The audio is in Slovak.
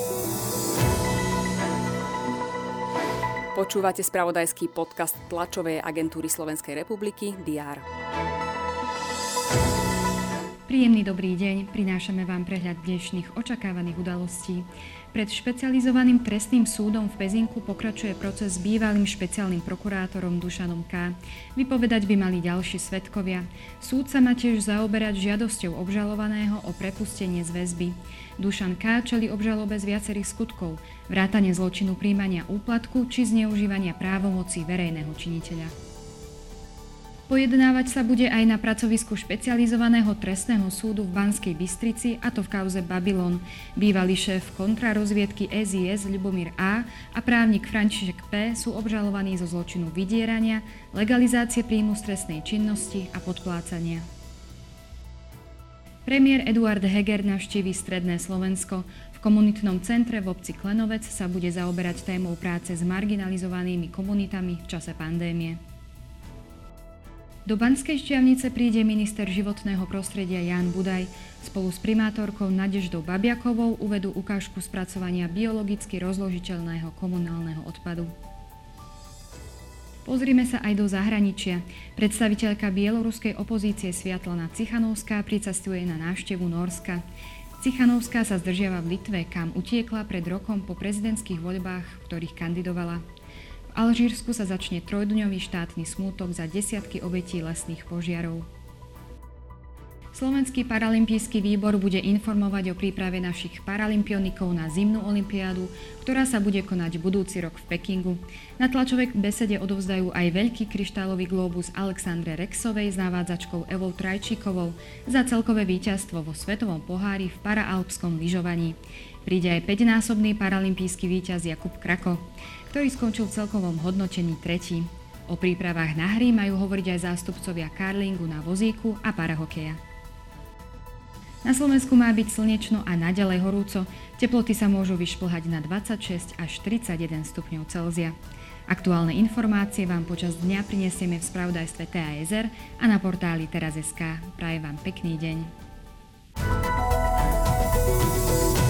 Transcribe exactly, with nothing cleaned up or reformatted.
Počúvate spravodajský podcast tlačovej agentúry Slovenskej republiky dé er. Príjemný dobrý deň, prinášame vám prehľad dnešných očakávaných udalostí. Pred špecializovaným trestným súdom v Pezinku pokračuje proces s bývalým špeciálnym prokurátorom Dušanom K. Vypovedať by mali ďalší svedkovia. Súd sa má tiež zaoberať žiadosťou obžalovaného o prepustenie z väzby. Dušan K. čelí obžalobe z viacerých skutkov, vrátane zločinu prijímania úplatku či zneužívania právomocí verejného činiteľa. Pojednávať sa bude aj na pracovisku špecializovaného trestného súdu v Banskej Bystrici, a to v kauze Babylon. Bývalý šéf kontrarozviedky es í es Ľubomír A. a právnik František P. sú obžalovaní zo zločinu vydierania, legalizácie príjmu z trestnej činnosti a podplácania. Premiér Eduard Heger navštíví stredné Slovensko. V komunitnom centre v obci Klenovec sa bude zaoberať témou práce s marginalizovanými komunitami v čase pandémie. Do Banskej Štiavnice príde minister životného prostredia Ján Budaj. Spolu s primátorkou Nadeždou Babiakovou uvedú ukážku spracovania biologicky rozložiteľného komunálneho odpadu. Pozrime sa aj do zahraničia. Predstaviteľka bieloruskej opozície Sviatlana Cichanovská pricestuje na návštevu Nórska. Cichanovská sa zdržiava v Litve, kam utiekla pred rokom po prezidentských voľbách, v ktorých kandidovala. V Alžírsku sa začne trojdňový štátny smútok za desiatky obetí lesných požiarov. Slovenský paralympijský výbor bude informovať o príprave našich paralympionikov na zimnú olympiádu, ktorá sa bude konať budúci rok v Pekingu. Na tlačovej besede odovzdajú aj veľký kryštálový glóbus Alexandre Rexovej s navádzačkou Evou Trajčíkovou za celkové víťazstvo vo svetovom pohári v paraalpskom lyžovaní. Príde aj päťnásobný paralympijský víťaz Jakub Krako, ktorý skončil v celkovom hodnotení tretí. O prípravách na hry majú hovoriť aj zástupcovia karlingu na vozíku a parahokeja. Na Slovensku má byť slnečno a naďalej horúco. Teploty sa môžu vyšplhať na dvadsaťšesť až tridsaťjeden stupňov Celzia. Aktuálne informácie vám počas dňa prinesieme v spravodajstve té á es er a na portáli teraz bodka es ká. Prajem vám pekný deň.